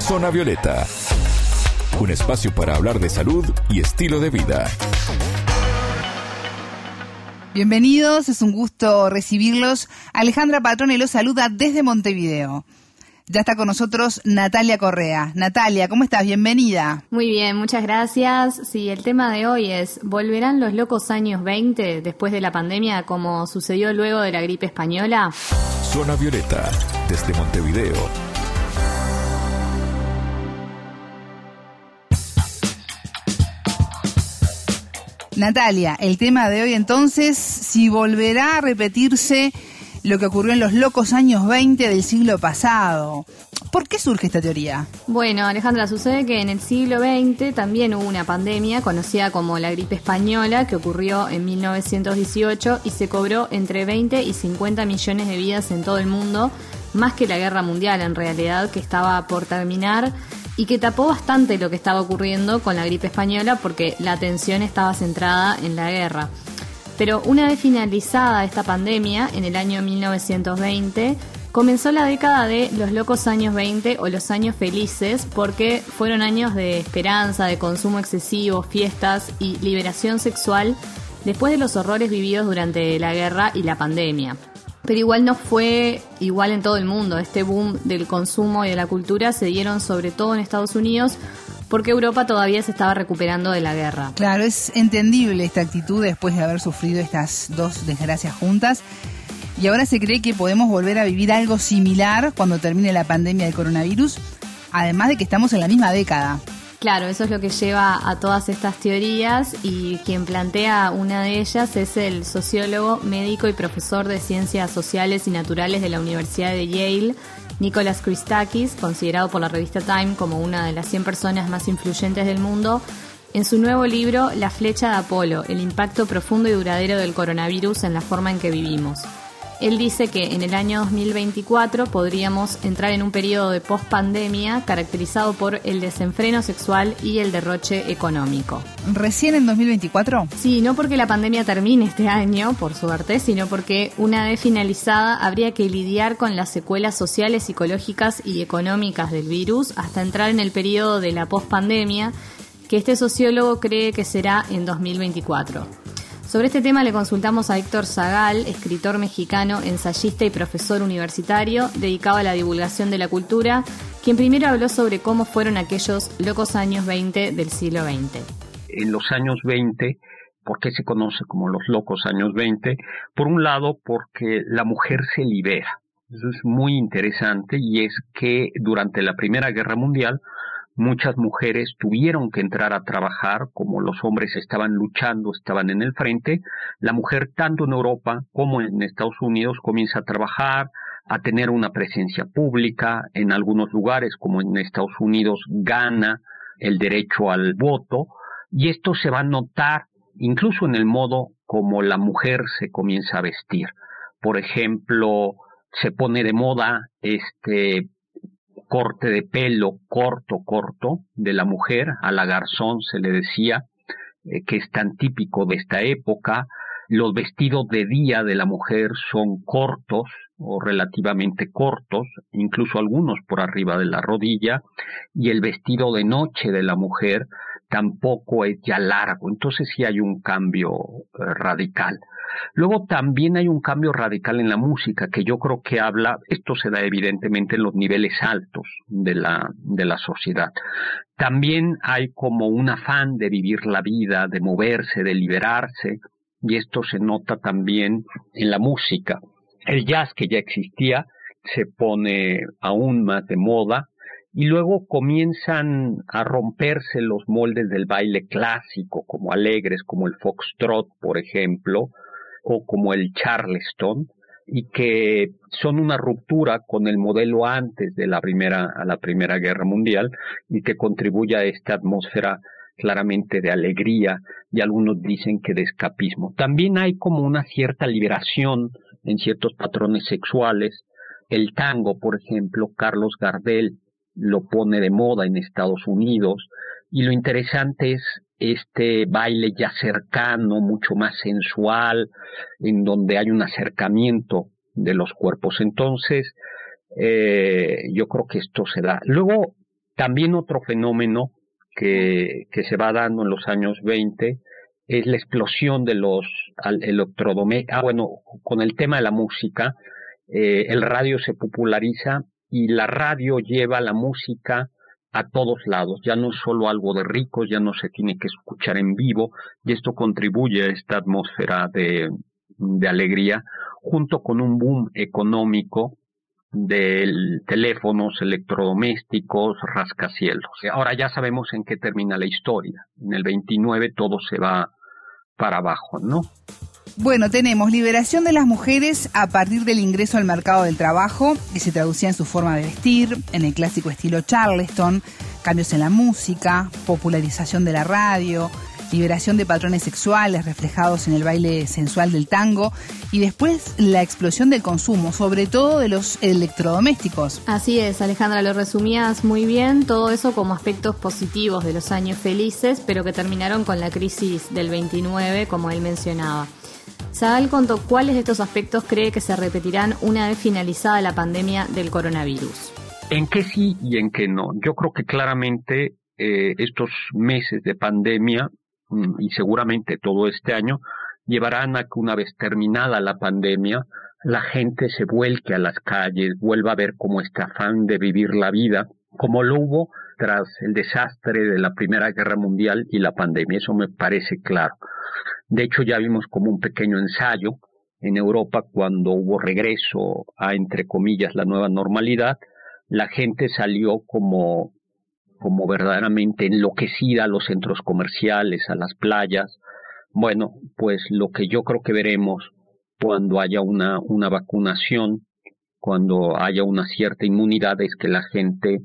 Zona Violeta, un espacio para hablar de salud y estilo de vida. Bienvenidos, es un gusto recibirlos. Alejandra Patrone los saluda desde Montevideo. Ya está con nosotros Natalia Correa. Natalia, ¿cómo estás? Bienvenida. Muy bien, muchas gracias. Sí, el tema de hoy es, ¿volverán los locos años 20 después de la pandemia como sucedió luego de la gripe española? Zona Violeta, desde Montevideo. Natalia, el tema de hoy entonces, si volverá a repetirse lo que ocurrió en los locos años 20 del siglo pasado. ¿Por qué surge esta teoría? Bueno, Alejandra, sucede que en el siglo XX también hubo una pandemia conocida como la gripe española que ocurrió en 1918 y se cobró entre 20 y 50 millones de vidas en todo el mundo, más que la guerra mundial en realidad, que estaba por terminar y que tapó bastante lo que estaba ocurriendo con la gripe española porque la atención estaba centrada en la guerra. Pero una vez finalizada esta pandemia, en el año 1920, comenzó la década de los locos años 20 o los años felices porque fueron años de esperanza, de consumo excesivo, fiestas y liberación sexual después de los horrores vividos durante la guerra y la pandemia. Pero igual no fue igual en todo el mundo. Este boom del consumo y de la cultura se dieron sobre todo en Estados Unidos porque Europa todavía se estaba recuperando de la guerra. Claro, es entendible esta actitud después de haber sufrido estas dos desgracias juntas. Y ahora se cree que podemos volver a vivir algo similar cuando termine la pandemia del coronavirus, además de que estamos en la misma década. Claro, eso es lo que lleva a todas estas teorías y quien plantea una de ellas es el sociólogo, médico y profesor de Ciencias Sociales y Naturales de la Universidad de Yale, Nicholas Christakis, considerado por la revista Time como una de las 100 personas más influyentes del mundo, en su nuevo libro La flecha de Apolo, el impacto profundo y duradero del coronavirus en la forma en que vivimos. Él dice que en el año 2024 podríamos entrar en un periodo de post-pandemia caracterizado por el desenfreno sexual y el derroche económico. ¿Recién en 2024? Sí, no porque la pandemia termine este año, por suerte, sino porque una vez finalizada habría que lidiar con las secuelas sociales, psicológicas y económicas del virus hasta entrar en el periodo de la post-pandemia, que este sociólogo cree que será en 2024. Sobre este tema le consultamos a Héctor Zagal, escritor mexicano, ensayista y profesor universitario dedicado a la divulgación de la cultura, quien primero habló sobre cómo fueron aquellos locos años 20 del siglo XX. En los años 20, ¿por qué se conoce como los locos años 20? Por un lado, porque la mujer se libera. Eso es muy interesante y es que durante la Primera Guerra Mundial muchas mujeres tuvieron que entrar a trabajar, como los hombres estaban luchando, estaban en el frente. La mujer, tanto en Europa como en Estados Unidos, comienza a trabajar, a tener una presencia pública. En algunos lugares, como en Estados Unidos, gana el derecho al voto. Y esto se va a notar incluso en el modo como la mujer se comienza a vestir. Por ejemplo, se pone de moda corte de pelo corto de la mujer, a la garzón se le decía, que es tan típico de esta época. Los vestidos de día de la mujer son cortos o relativamente cortos, incluso algunos por arriba de la rodilla, y el vestido de noche de la mujer tampoco es ya largo. Entonces sí hay un cambio radical. Luego también hay un cambio radical en la música que yo creo que esto se da evidentemente en los niveles altos de la sociedad. También hay como un afán de vivir la vida, de moverse, de liberarse, y esto se nota también en la música. El jazz, que ya existía, se pone aún más de moda, y luego comienzan a romperse los moldes del baile clásico, como alegres, como el foxtrot, por ejemplo, o como el charleston, y que son una ruptura con el modelo antes de la Primera Guerra Mundial, y que contribuye a esta atmósfera claramente de alegría, y algunos dicen que de escapismo. También hay como una cierta liberación en ciertos patrones sexuales. El tango, por ejemplo, Carlos Gardel lo pone de moda en Estados Unidos, y lo interesante es este baile ya cercano, mucho más sensual, en donde hay un acercamiento de los cuerpos. Entonces, yo creo que esto se da. Luego, También otro fenómeno que se va dando en los años 20 es la explosión de los electrodomésticos. Con el tema de la música, el radio se populariza y la radio lleva la música a todos lados. Ya no es solo algo de ricos, ya no se tiene que escuchar en vivo, y esto contribuye a esta atmósfera de alegría, junto con un boom económico de teléfonos, electrodomésticos, rascacielos. Ahora ya sabemos en qué termina la historia. En el 29 todo se va para abajo, ¿no? Bueno, tenemos liberación de las mujeres a partir del ingreso al mercado del trabajo, que se traducía en su forma de vestir, en el clásico estilo Charleston, cambios en la música, popularización de la radio, liberación de patrones sexuales reflejados en el baile sensual del tango, y después la explosión del consumo, sobre todo de los electrodomésticos. Así es, Alejandra, lo resumías muy bien, todo eso como aspectos positivos de los años felices, pero que terminaron con la crisis del 29, como él mencionaba. Sagal contó cuáles de estos aspectos cree que se repetirán una vez finalizada la pandemia del coronavirus. ¿En qué sí y en qué no? Yo creo que claramente estos meses de pandemia y seguramente todo este año llevarán a que una vez terminada la pandemia la gente se vuelque a las calles, vuelva a ver como este afán de vivir la vida, como lo hubo tras el desastre de la Primera Guerra Mundial y la pandemia. Eso me parece claro. De hecho, ya vimos como un pequeño ensayo en Europa cuando hubo regreso a, entre comillas, la nueva normalidad. La gente salió como verdaderamente enloquecida a los centros comerciales, a las playas. Bueno, pues lo que yo creo que veremos cuando haya una vacunación, cuando haya una cierta inmunidad, es que la gente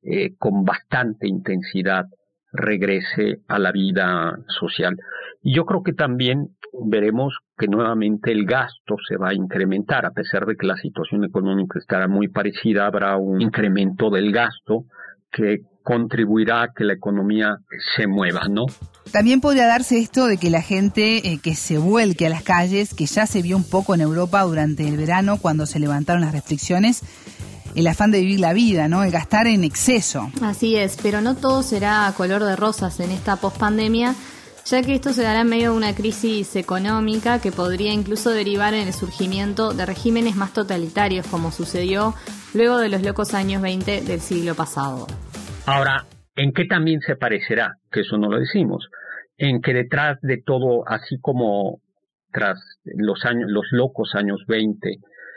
con bastante intensidad regrese a la vida social. Y yo creo que también veremos que nuevamente el gasto se va a incrementar, a pesar de que la situación económica estará muy parecida, habrá un incremento del gasto que contribuirá a que la economía se mueva, ¿no? También podría darse esto de que la gente que se vuelque a las calles, que ya se vio un poco en Europa durante el verano cuando se levantaron las restricciones, el afán de vivir la vida, ¿no? El gastar en exceso. Así es, pero no todo será color de rosas en esta pospandemia, ya que esto se dará en medio de una crisis económica que podría incluso derivar en el surgimiento de regímenes más totalitarios, como sucedió luego de los locos años 20 del siglo pasado. Ahora, ¿en qué también se parecerá? Que eso no lo decimos. En que detrás de todo, así como tras los locos años 20,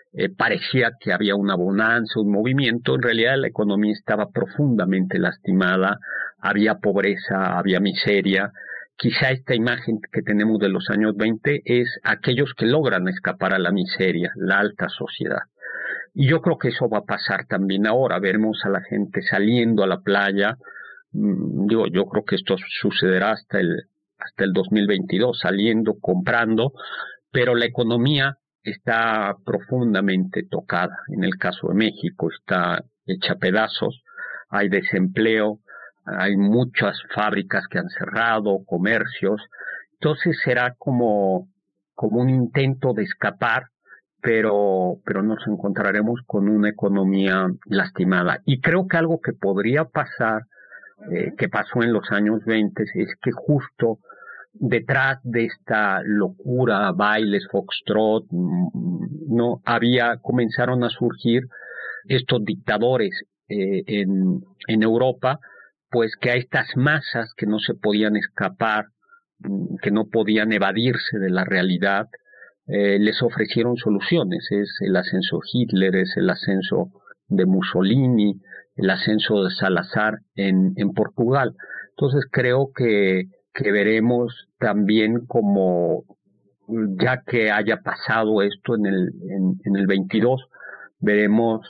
parecía que había una bonanza, un movimiento, en realidad la economía estaba profundamente lastimada, había pobreza, había miseria. Quizá esta imagen que tenemos de los años 20 es aquellos que logran escapar a la miseria, la alta sociedad. Y yo creo que eso va a pasar también ahora. Veremos a la gente saliendo a la playa. Yo creo que esto sucederá hasta el 2022, saliendo, comprando, pero la economía está profundamente tocada. En el caso de México está hecha pedazos, hay desempleo, hay muchas fábricas que han cerrado, comercios. Entonces será como un intento de escapar, pero nos encontraremos con una economía lastimada. Y creo que algo que podría pasar, que pasó en los años 20, es que justo detrás de esta locura, bailes, foxtrot, no comenzaron a surgir estos dictadores en Europa, pues que a estas masas que no se podían escapar, que no podían evadirse de la realidad, les ofrecieron soluciones. Es el ascenso de Hitler, es el ascenso de Mussolini, el ascenso de Salazar en Portugal. Entonces creo que veremos también como, ya que haya pasado esto en el 22, veremos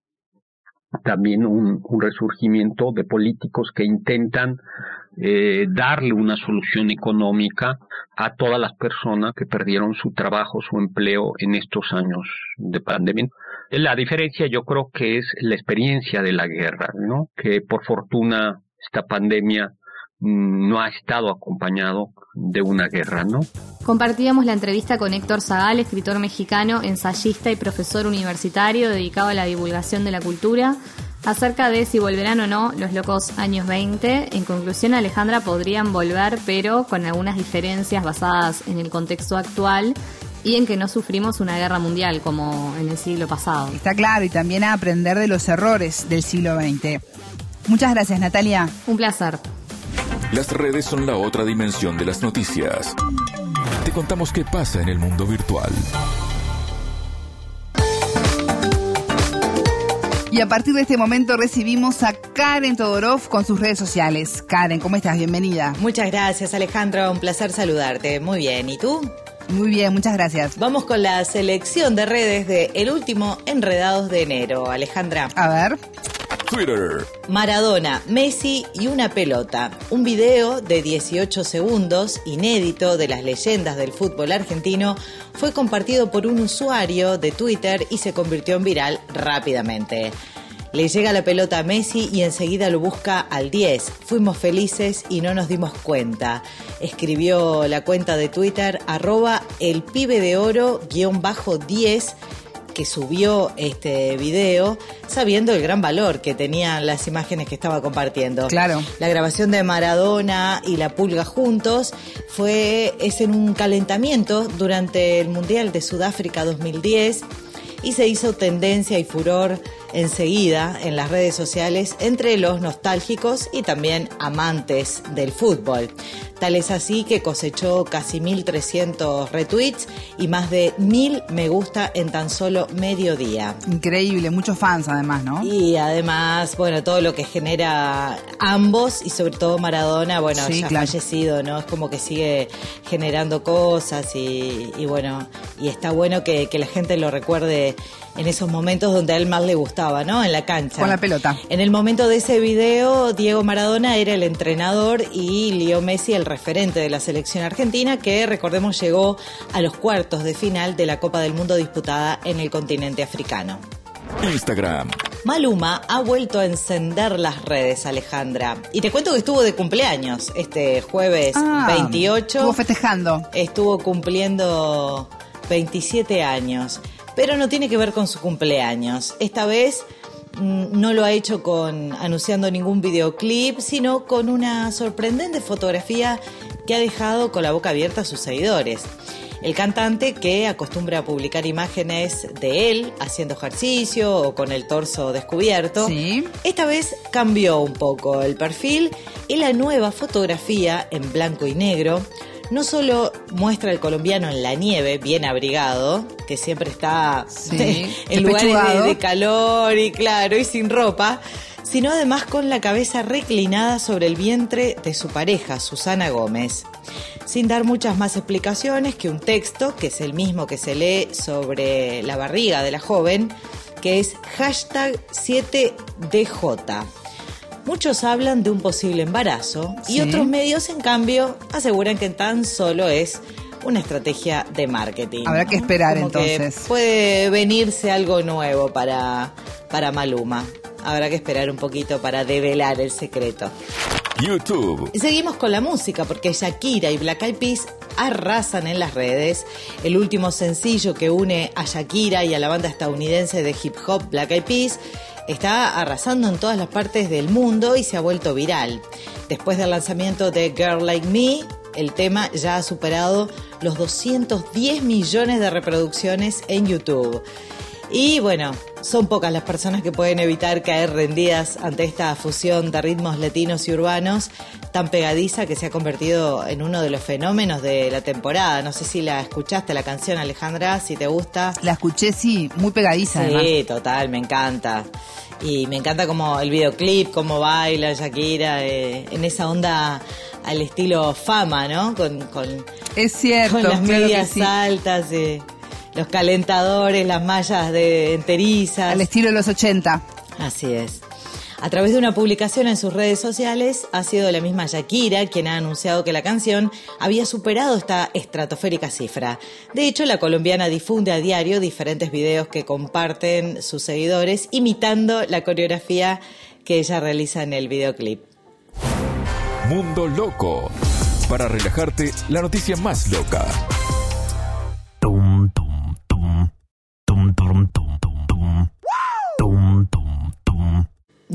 también un resurgimiento de políticos que intentan darle una solución económica a todas las personas que perdieron su trabajo, su empleo en estos años de pandemia. La diferencia yo creo que es la experiencia de la guerra, ¿no? Que por fortuna esta pandemia no ha estado acompañado de una guerra, ¿no? Compartíamos la entrevista con Héctor Sagal, escritor mexicano, ensayista y profesor universitario dedicado a la divulgación de la cultura. Acerca de si volverán o no los locos años 20, en conclusión, Alejandra, podrían volver, pero con algunas diferencias basadas en el contexto actual y en que no sufrimos una guerra mundial como en el siglo pasado. Está claro, y también a aprender de los errores del siglo XX. Muchas gracias, Natalia. Un placer. Las redes son la otra dimensión de las noticias. Te contamos qué pasa en el mundo virtual. Y a partir de este momento recibimos a Karen Todorov con sus redes sociales. Karen, ¿cómo estás? Bienvenida. Muchas gracias, Alejandra. Un placer saludarte. Muy bien. ¿Y tú? Muy bien, muchas gracias. Vamos con la selección de redes de el último Enredados de enero, Alejandra. A ver. Twitter. Maradona, Messi y una pelota. Un video de 18 segundos, inédito, de las leyendas del fútbol argentino, fue compartido por un usuario de Twitter y se convirtió en viral rápidamente. Le llega la pelota a Messi y enseguida lo busca al 10. Fuimos felices y no nos dimos cuenta. Escribió la cuenta de Twitter @elpibedeoro_10, que subió este video sabiendo el gran valor que tenían las imágenes que estaba compartiendo. Claro. La grabación de Maradona y la Pulga juntos es en un calentamiento durante el Mundial de Sudáfrica 2010 y se hizo tendencia y furor enseguida en las redes sociales entre los nostálgicos y también amantes del fútbol. Tal es así que cosechó casi 1.300 retweets y más de 1.000 me gusta en tan solo medio día. Increíble, muchos fans además, ¿no? Y además, bueno, todo lo que genera ambos y sobre todo Maradona, bueno, sí, ya claro. fallecido, ¿no? Es como que sigue generando cosas y bueno, y está bueno que la gente lo recuerde en esos momentos donde a él más le gustaba, ¿no? En la cancha. Con la pelota. En el momento de ese video, Diego Maradona era el entrenador y Leo Messi el referente de la selección argentina, que, recordemos, llegó a los cuartos de final de la Copa del Mundo disputada en el continente africano. Instagram. Maluma ha vuelto a encender las redes, Alejandra. Y te cuento que estuvo de cumpleaños este jueves 28. Estuvo festejando. Estuvo cumpliendo 27 años. Pero no tiene que ver con su cumpleaños. Esta vez no lo ha hecho anunciando ningún videoclip, sino con una sorprendente fotografía que ha dejado con la boca abierta a sus seguidores. El cantante, que acostumbra a publicar imágenes de él haciendo ejercicio o con el torso descubierto, ¿sí? Esta vez cambió un poco el perfil y la nueva fotografía en blanco y negro no solo muestra al colombiano en la nieve, bien abrigado, que siempre está en lugares de calor y claro, y sin ropa, sino además con la cabeza reclinada sobre el vientre de su pareja, Susana Gómez. Sin dar muchas más explicaciones que un texto, que es el mismo que se lee sobre la barriga de la joven, que es #7DJ. Muchos hablan de un posible embarazo y otros medios, en cambio, aseguran que tan solo es una estrategia de marketing. Habrá que esperar, como entonces. Que puede venirse algo nuevo para Maluma. Habrá que esperar un poquito para develar el secreto. YouTube. Seguimos con la música porque Shakira y Black Eyed Peas arrasan en las redes. El último sencillo que une a Shakira y a la banda estadounidense de hip hop Black Eyed Peas está arrasando en todas las partes del mundo y se ha vuelto viral. Después del lanzamiento de Girl Like Me, el tema ya ha superado los 210 millones de reproducciones en YouTube. Y bueno, son pocas las personas que pueden evitar caer rendidas ante esta fusión de ritmos latinos y urbanos tan pegadiza que se ha convertido en uno de los fenómenos de la temporada. No sé si la escuchaste la canción, Alejandra, si te gusta. La escuché, sí, muy pegadiza. Sí, además. total, me encanta. Y me encanta como el videoclip, cómo baila Shakira, en esa onda al estilo Fama, ¿no? Es cierto. Con las medias sí. altas, los calentadores, las mallas enterizas. Al estilo de los 80. Así es. A través de una publicación en sus redes sociales, ha sido la misma Shakira quien ha anunciado que la canción había superado esta estratosférica cifra. De hecho, la colombiana difunde a diario diferentes videos que comparten sus seguidores, imitando la coreografía que ella realiza en el videoclip. Mundo Loco. Para relajarte, la noticia más loca.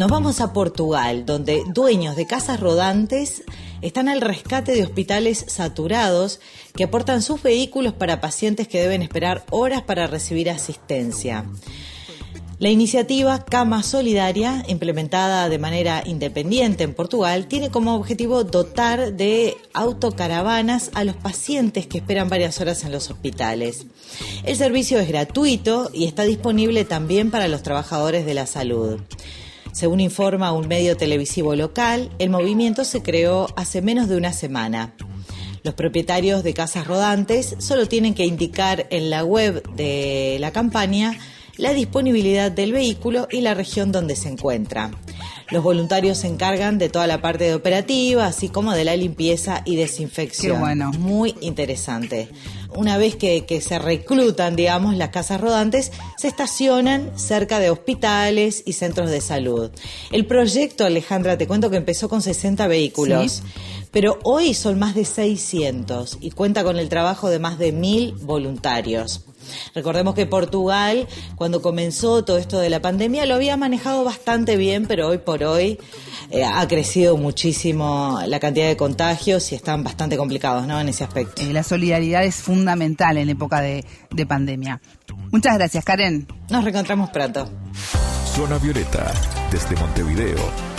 Nos vamos a Portugal, donde dueños de casas rodantes están al rescate de hospitales saturados que aportan sus vehículos para pacientes que deben esperar horas para recibir asistencia. La iniciativa Cama Solidaria, implementada de manera independiente en Portugal, tiene como objetivo dotar de autocaravanas a los pacientes que esperan varias horas en los hospitales. El servicio es gratuito y está disponible también para los trabajadores de la salud. Según informa un medio televisivo local, el movimiento se creó hace menos de una semana. Los propietarios de casas rodantes solo tienen que indicar en la web de la campaña la disponibilidad del vehículo y la región donde se encuentra. Los voluntarios se encargan de toda la parte de operativa, así como de la limpieza y desinfección. Qué bueno. Muy interesante. Una vez que se reclutan, digamos, las casas rodantes, se estacionan cerca de hospitales y centros de salud. El proyecto, Alejandra, te cuento que empezó con 60 vehículos, ¿sí? Pero hoy son más de 600 y cuenta con el trabajo de más de 1.000 voluntarios. Recordemos que Portugal, cuando comenzó todo esto de la pandemia, lo había manejado bastante bien, pero hoy por hoy ha crecido muchísimo la cantidad de contagios y están bastante complicados, ¿no?, en ese aspecto. La solidaridad es fundamental en época de pandemia. Muchas gracias, Karen. Nos reencontramos pronto. Zona Violeta, desde Montevideo,